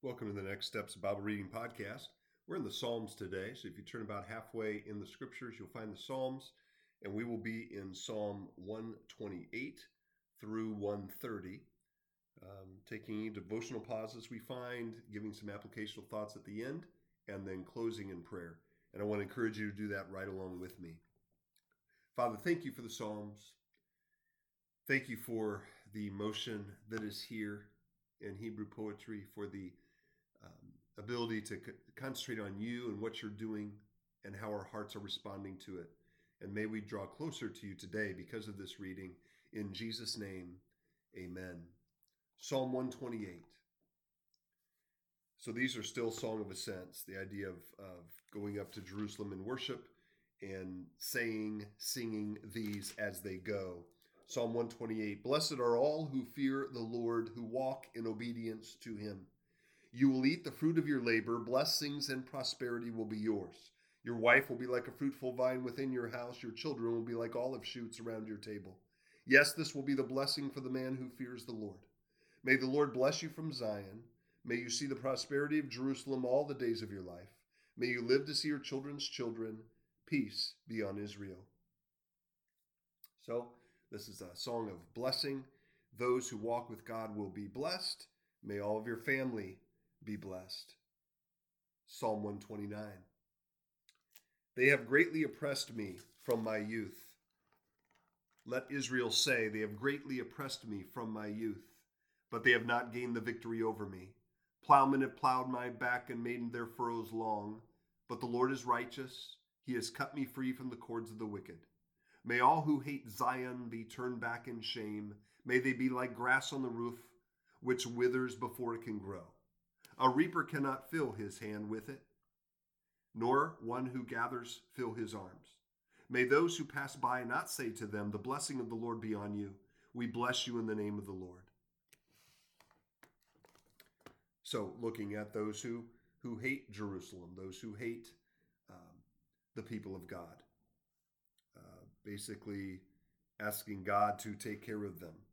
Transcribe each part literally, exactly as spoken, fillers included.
Welcome to the Next Steps Bible Reading Podcast. We're in the Psalms today, so if you turn about halfway in the Scriptures, you'll find the Psalms, and we will be in Psalm one twenty-eight through one thirty, um, taking any devotional pauses we find, giving some applicational thoughts at the end, and then closing in prayer. And I want to encourage you to do that right along with me. Father, thank you for the Psalms. Thank you for the emotion that is here in Hebrew poetry, for the Um, ability to c- concentrate on you and what you're doing and how our hearts are responding to it. And may we draw closer to you today because of this reading. In Jesus' name, amen. Psalm one twenty-eight. So these are still Song of Ascents, the idea of, of going up to Jerusalem in worship and saying, singing these as they go. Psalm one twenty-eight. Blessed are all who fear the Lord, who walk in obedience to him. You will eat the fruit of your labor. Blessings and prosperity will be yours. Your wife will be like a fruitful vine within your house. Your children will be like olive shoots around your table. Yes, this will be the blessing for the man who fears the Lord. May the Lord bless you from Zion. May you see the prosperity of Jerusalem all the days of your life. May you live to see your children's children. Peace be on Israel. So, this is a song of blessing. Those who walk with God will be blessed. May all of your family be blessed. Psalm one twenty-nine. They have greatly oppressed me from my youth. Let Israel say, they have greatly oppressed me from my youth, but they have not gained the victory over me. Plowmen have plowed my back and made their furrows long, but the Lord is righteous. He has cut me free from the cords of the wicked. May all who hate Zion be turned back in shame. May they be like grass on the roof, which withers before it can grow. A reaper cannot fill his hand with it, nor one who gathers fill his arms. May those who pass by not say to them, the blessing of the Lord be on you. We bless you in the name of the Lord. So looking at those who, who hate Jerusalem, those who hate um, the people of God, uh, basically asking God to take care of them.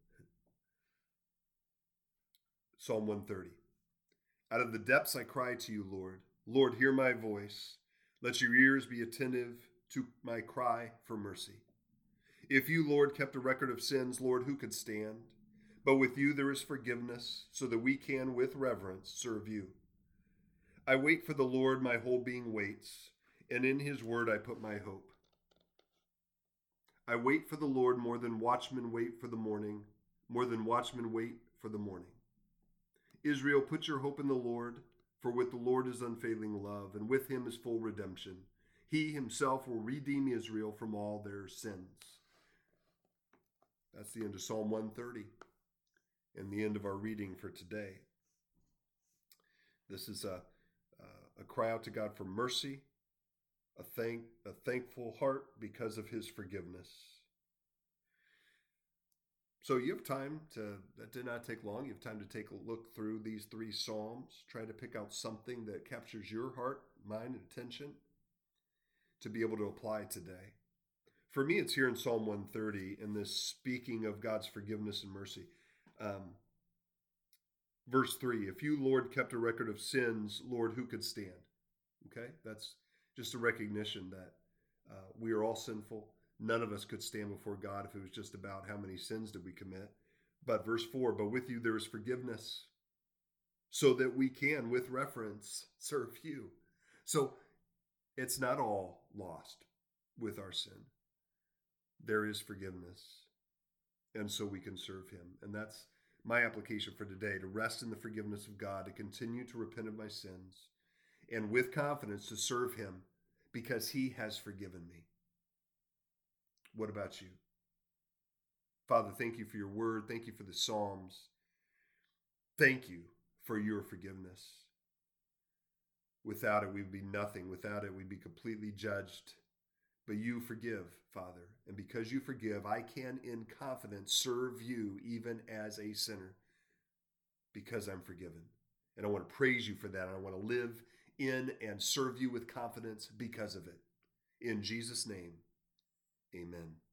Psalm one thirty. Out of the depths I cry to you, Lord. Lord, hear my voice. Let your ears be attentive to my cry for mercy. If you, Lord, kept a record of sins, Lord, who could stand? But with you there is forgiveness, so that we can, with reverence, serve you. I wait for the Lord, my whole being waits, and in his word I put my hope. I wait for the Lord more than watchmen wait for the morning, more than watchmen wait for the morning. Israel, put your hope in the Lord, for with the Lord is unfailing love, and with him is full redemption. He himself will redeem Israel from all their sins. That's the end of Psalm one thirty and the end of our reading for today. This is a, a cry out to God for mercy, a, thank, a thankful heart because of his forgiveness. So you have time to, that did not take long, you have time to take a look through these three Psalms, try to pick out something that captures your heart, mind, and attention to be able to apply today. For me, it's here in Psalm one thirty, in this speaking of God's forgiveness and mercy. Um, verse three, if you, Lord, kept a record of sins, Lord, who could stand? Okay, that's just a recognition that uh, we are all sinful. None of us could stand before God if it was just about how many sins did we commit. But verse four, but with you there is forgiveness, so that we can, with reverence, serve you. So it's not all lost with our sin. There is forgiveness, and so we can serve him. And that's my application for today, to rest in the forgiveness of God, to continue to repent of my sins, and with confidence to serve him because he has forgiven me. What about you? Father, thank you for your word. Thank you for the Psalms. Thank you for your forgiveness. Without it, we'd be nothing. Without it, we'd be completely judged. But you forgive, Father. And because you forgive, I can in confidence serve you even as a sinner because I'm forgiven. And I want to praise you for that. And I want to live in and serve you with confidence because of it. In Jesus' name, amen.